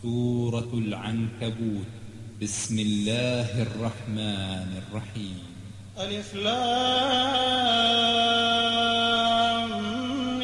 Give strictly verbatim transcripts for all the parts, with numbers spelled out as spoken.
سورة العنكبوت. بسم الله الرحمن الرحيم. ألف لام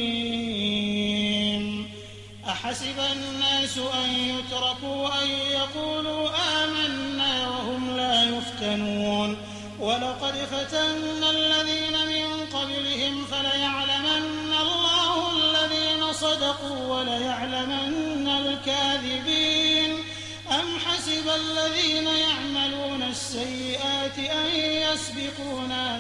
ميم. أحسب الناس أن يتركوا أن يقولوا آمنا وهم لا يفتنون ولقد فتنا الذين من قبلهم فليعلمن الله الذين صدقوا وليعلمن الكاذبين. أم حسب الذين يعملون السيئات أن يسبقونا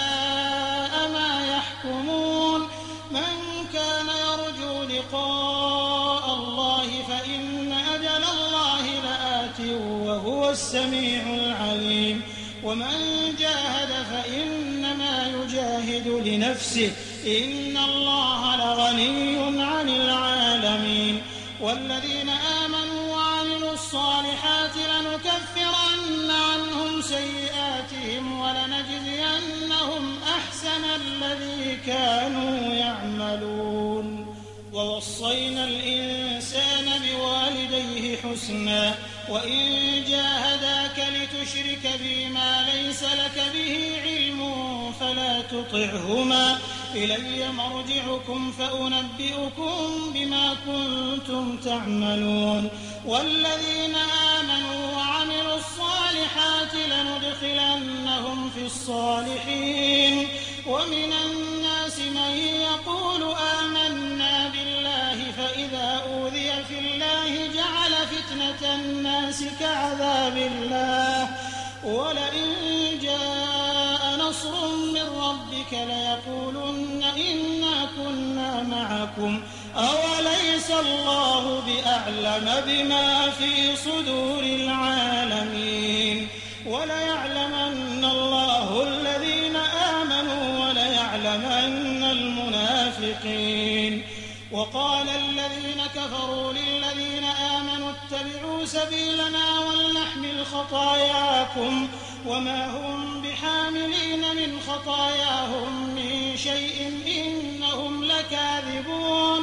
ساء ما يحكمون. من كان يرجو لقاء الله فإن أجل الله لآت وهو السميع العليم. ومن جاهد فإنما يجاهد لنفسه إن الله لغني عن العالمين. والذين آمنوا وعملوا الصالحات لنكفرن عنهم سيئاتهم ولنجزينهم أحسن الذي كانوا يعملون. ووصينا الإنسان بوالديه حسنا وإن جاهداك لتشرك بي ما ليس لك به علم فلا تطعهما إلي مرجعكم فأنبئكم بما كنتم تعملون. والذين آمنوا وعملوا الصالحات لندخلنهم في الصالحين. ومن الناس من يقول آمنا بالله فإذا أوذي في الله جعل فتنة الناس كعذاب الله. ولئن جاء نصر من ربك ليقولن إنا كنا معكم أوليس الله بأعلم بما في صدور العالمين. وليعلمن الله الذين آمنوا وليعلمن المنافقين. وقال الذين كفروا للذين آمنوا اتبعوا سبيلنا ولنحمل خطاياكم وما هم بحاملين من خطاياهم من شيء إنهم لكاذبون.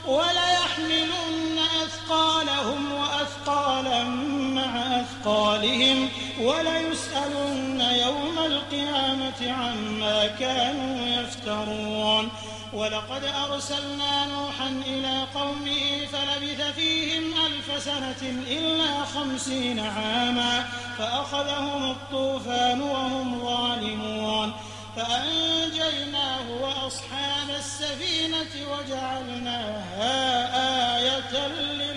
وليحملن أثقالهم وأثقالا مع أثقالهم وليسألن يوم القيامة عما كانوا يفترون. ولقد أرسلنا نوحا إلى قومه فلبث فيهم ألف سنة إلا خمسين عاما فأخذهم الطوفان وهم ظالمون فأنجيناه وأصحاب السفينة وجعلناها آية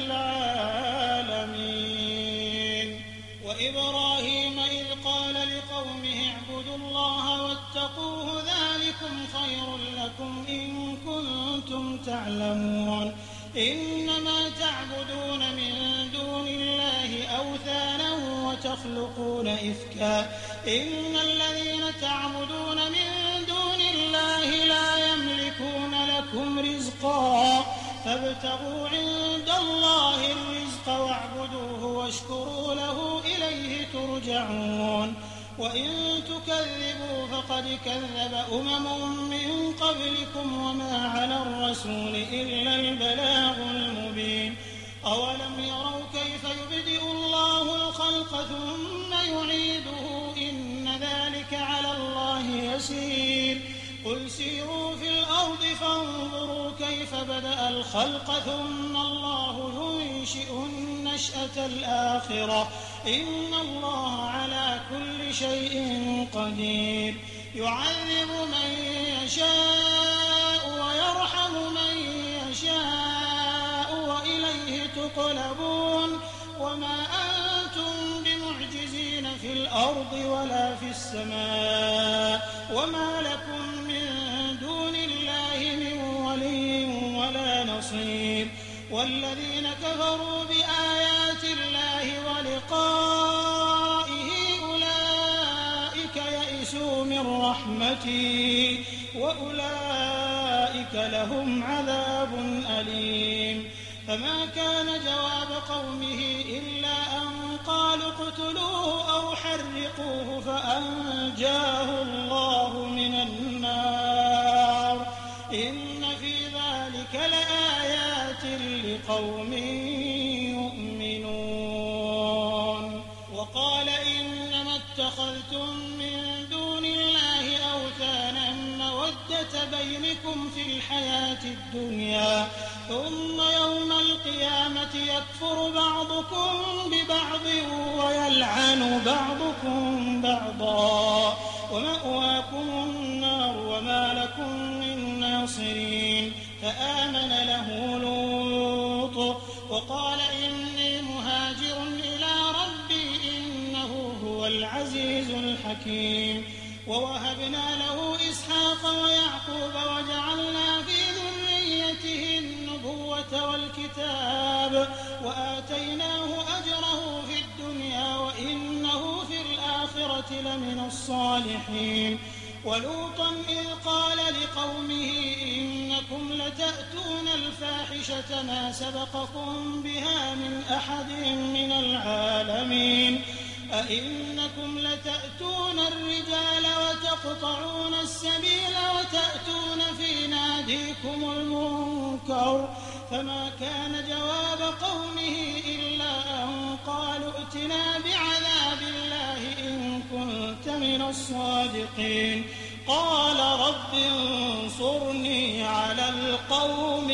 للعالمين. وإبراهيم إذ قال لقومه اعبدوا الله واتقوه ذلكم خير لكم إن كنتم تعلمون. إنما تعبدون من دون الله أوثانا وتخلقون إفكا إن الذين تعبدون من دون الله لا يملكون لكم رزقا فابتغوا عند الله الرزق واعبدوه واشكروا له إليه ترجعون. وإن تكذبوا فقد كذب أمم من قبلكم وما على الرسول إلا البلاغ المبين. أولم يروا كيف يبدئ الله الخلق ثم يعيده إن ذلك على الله يسير. قل سيروا في الأرض فانظروا كيف بدأ الخلق ثم الله ينشئ النشأة الآخرة إن الله على كل شيء قدير. يعذب من يشاء ويرحم من يشاء وإليه تقلبون. وما أنتم بمعجزين في الأرض ولا في السماء وما لكم من دون الله من ولي ولا نصير. والذين كفروا بآيات الله ولقائه أولئك يئسوا من رحمتي وأولئك لهم عذاب أليم. فما كان جواب قومه إلا أن قالوا اقتلوه أو حرقوه فأنجاه الله من النار. إن في ذلك لآيات لقوم يؤمنون. الحياة الدنيا ثم يوم القيامة يكفر بعضكم ببعض ويلعن بعضكم بعضا ومأواكم النار وما لكم من ناصرين فآمن له لوط وقال إني مهاجر إلى ربي إنه هو العزيز الحكيم ووهبنا له إسحاق ويعقوب وجعلنا في ذريته النبوة والكتاب وآتيناه أجره في الدنيا وإنه في الآخرة لمن الصالحين ولوطا إذ قال لقومه إنكم لتأتون الفاحشة ما سبقكم بها من أحد من العالمين أئنكم لتأتون الرجال وتقطعون السبيل وتأتون في ناديكم المنكر فما كان جواب قومه إلا أن قالوا ائتنا بعذاب الله إن كنت من الصادقين قال رب انصرني على القوم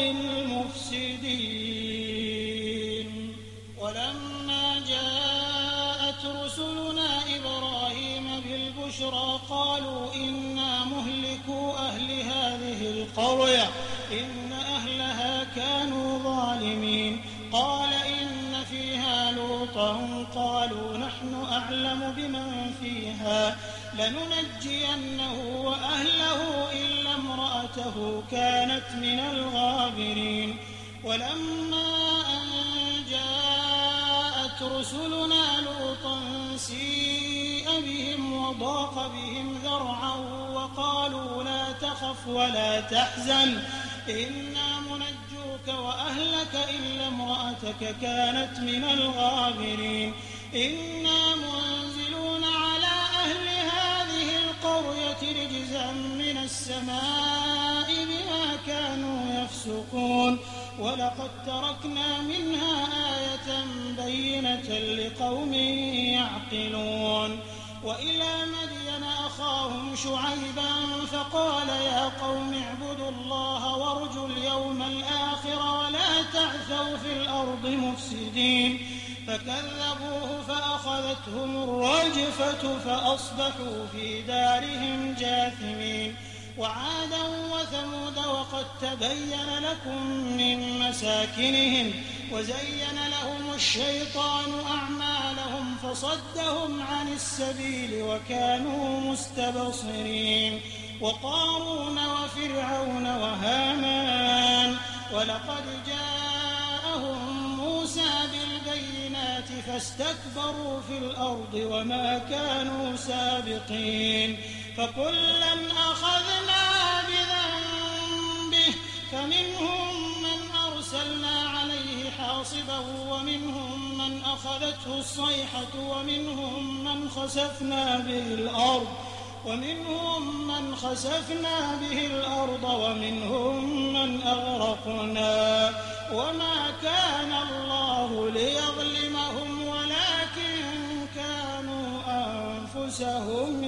المفسدين ولما جاءت رسلنا إبراهيم بالبشرى قالوا إنا مهلكو أهل هذه القرية إن أهلها كانوا ظالمين قال إن فيها لوطا قالوا نحن أعلم بمن فيها لننجينه وأهله إلا امرأته كانت من الغابرين ولما أن جاءت رسلنا لوطا سيء بهم وضاق بهم ذرعا وقالوا لا تخف ولا تحزن إنا منجوك وأهلك إلا امرأتك كانت من الغابرين إنا منزلون على أهل هذه القرية رجزا من السماء بما كانوا يفسقون ولقد تركنا منها آية بينة لقوم يعقلون وإلى مدين أخاهم شعيبا فقال يا قوم اعبدوا الله وارجوا اليوم الآخر ولا تعثوا في الأرض مفسدين فكذبوه فأخذتهم الرجفة فأصبحوا في دارهم جاثمين وعادا وثمود وقد تبين لكم من مساكنهم وزين لهم الشيطان أعمالهم فصدهم عن السبيل وكانوا مستبصرين وقارون وفرعون وهامان ولقد جاءهم موسى بالبينات فاستكبروا في الأرض وما كانوا سابقين فكلا أخذنا بذنبه فمنهم من أرسلنا عليه حاصبا ومنهم من أخذته الصيحة ومنهم من خسفنا به الأرض ومنهم من خسفنا به الأرض ومنهم من أغرقنا وما كان الله ليظلمهم ولكن كانوا أنفسهم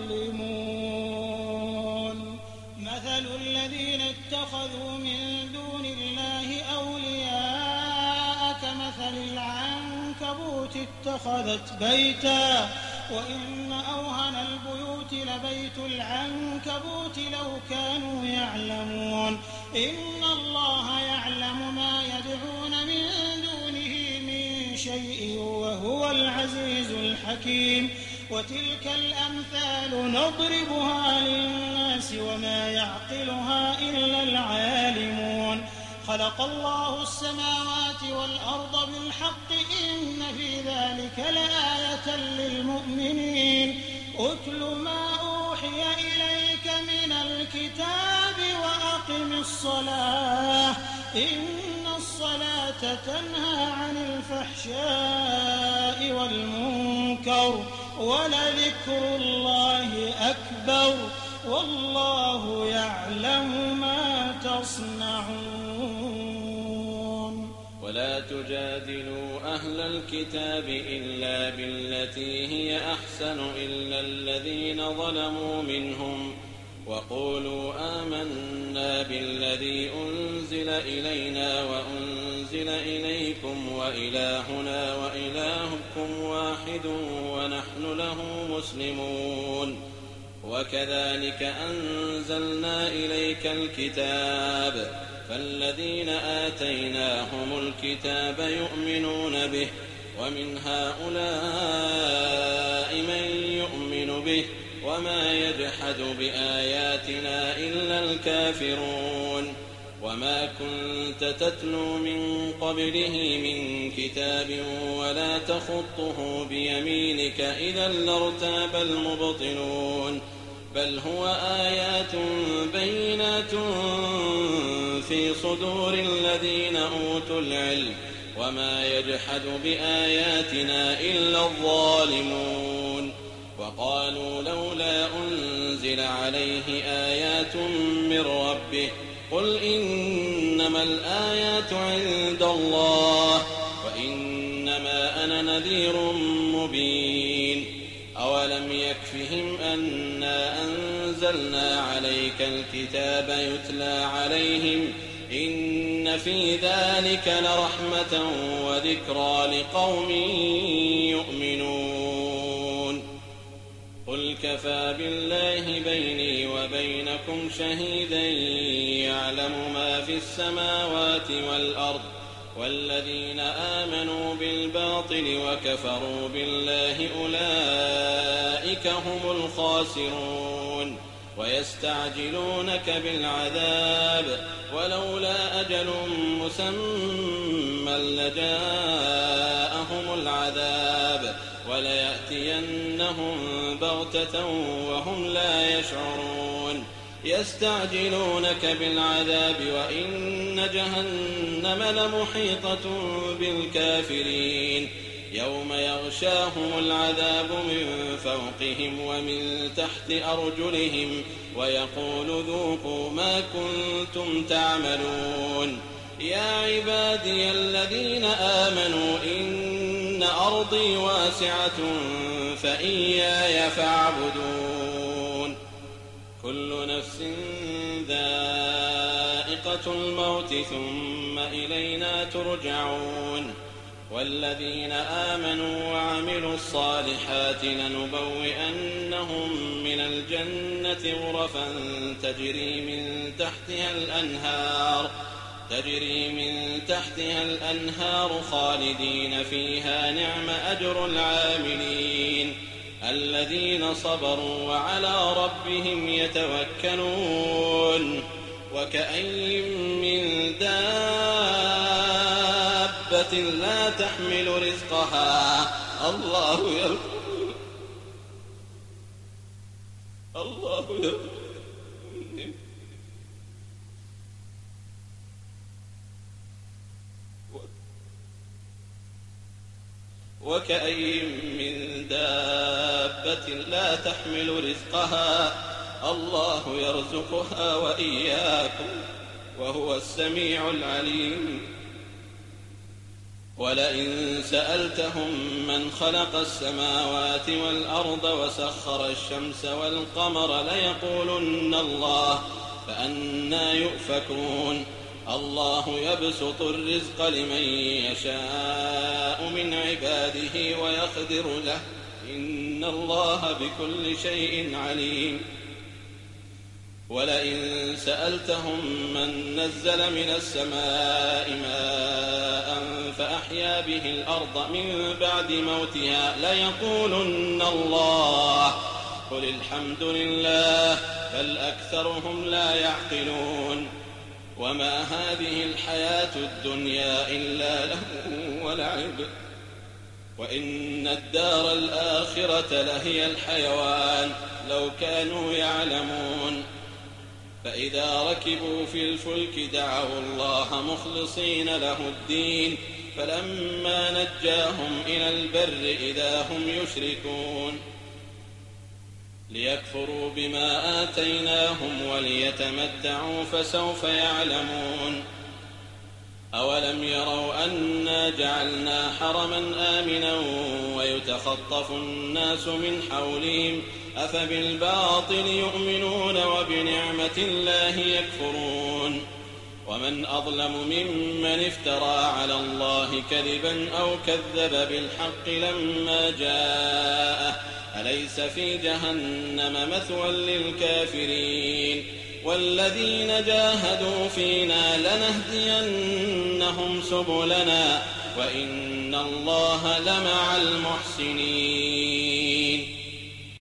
يظلمون مثل الذين اتخذوا من دون الله أولياء كمثل العنكبوت اتخذت بيتا وإن أوهن البيوت لبيت العنكبوت لو كانوا يعلمون إن الله يعلم ما يدعون من دونه من شيء وهو العزيز الحكيم وتلك الأمثال نضربها للناس وما يعقلها إلا العالمون خلق الله السماوات والأرض بالحق إن في ذلك لآية للمؤمنين أتل ما أوحي إليك من الكتاب وأقم الصلاة إن الصلاة تنهى عن الفحشاء والمنكر ولذكر الله أكبر والله يعلم ما تصنعون ولا تجادلوا أهل الكتاب إلا بالتي هي أحسن إلا الذين ظلموا منهم وقولوا آمنا بالذي أنزل إلينا وأنزل إليكم وإلهنا وإلهكم واحد ونحن له مسلمون وكذلك أنزلنا إليك الكتاب فالذين آتيناهم الكتاب يؤمنون به ومن هؤلاء من يؤمن به وما يجحد بآياتنا إلا الكافرون وما كنت تتلو من قبله من كتاب ولا تخطه بيمينك إذا لارتاب المبطلون بل هو آيات بينات في صدور الذين أوتوا العلم وما يجحد بآياتنا إلا الظالمون وقالوا لولا أنزل عليه آيات من ربه قل إنما الآيات عند الله وإنما أنا نذير مبين أولم يكفهم أنا أنزلنا عليك الكتاب يتلى عليهم إن في ذلك لرحمة وذكرى لقوم يؤمنون قل كفى بالله بيني وبينكم شهيدا يعلم ما في السماوات والأرض والذين آمنوا بالباطل وكفروا بالله أولئك هم الخاسرون ويستعجلونك بالعذاب ولولا أجل مسمى لجاءهم العذاب وليأتينهم بغتة وهم لا يشعرون يستعجلونك بالعذاب وإن جهنم لمحيطة بالكافرين يوم يغشاهم العذاب من فوقهم ومن تحت أرجلهم ويقول ذوقوا ما كنتم تعملون يا عبادي الذين آمنوا إن أرضي واسعة فإياي فاعبدون كل نفس ذائقة الموت ثم إلينا ترجعون والذين آمنوا وعملوا الصالحات لنبوئنهم من الجنة غرفا تجري من تحتها الأنهار تجري من تحتها الأنهار خالدين فيها نعم أجر العاملين الذين صبروا وعلى ربهم يتوكلون وكأي من دابة لا تحمل رزقها الله يرزقها الله يرزقها وكأي من دابة لا تحمل رزقها الله يرزقها وإياكم وهو السميع العليم ولئن سألتهم من خلق السماوات والأرض وسخر الشمس والقمر ليقولن الله فأنى يؤفكون الله يبسط الرزق لمن يشاء من عباده ويقدر له إن الله بكل شيء عليم ولئن سألتهم من نزل من السماء ماء فأحيا به الأرض من بعد موتها ليقولن الله قل الحمد لله بل أكثرهم لا يعقلون وما هذه الحياة الدنيا إلا لهو ولعب وإن الدار الآخرة لهي الحيوان لو كانوا يعلمون فإذا ركبوا في الفلك دعوا الله مخلصين له الدين فلما نجاهم إلى البر إذا هم يشركون ليكفروا بما آتيناهم وليتمتعوا فسوف يعلمون أولم يروا أنا جعلنا حرما آمنا ويتخطف الناس من حولهم أفبالباطل يؤمنون وبنعمة الله يكفرون ومن أظلم ممن افترى على الله كذبا أو كذب بالحق لما جاءه أليس في جهنم مثوى للكافرين والذين جاهدوا فينا لنهدينهم سبلنا وإن الله لمع المحسنين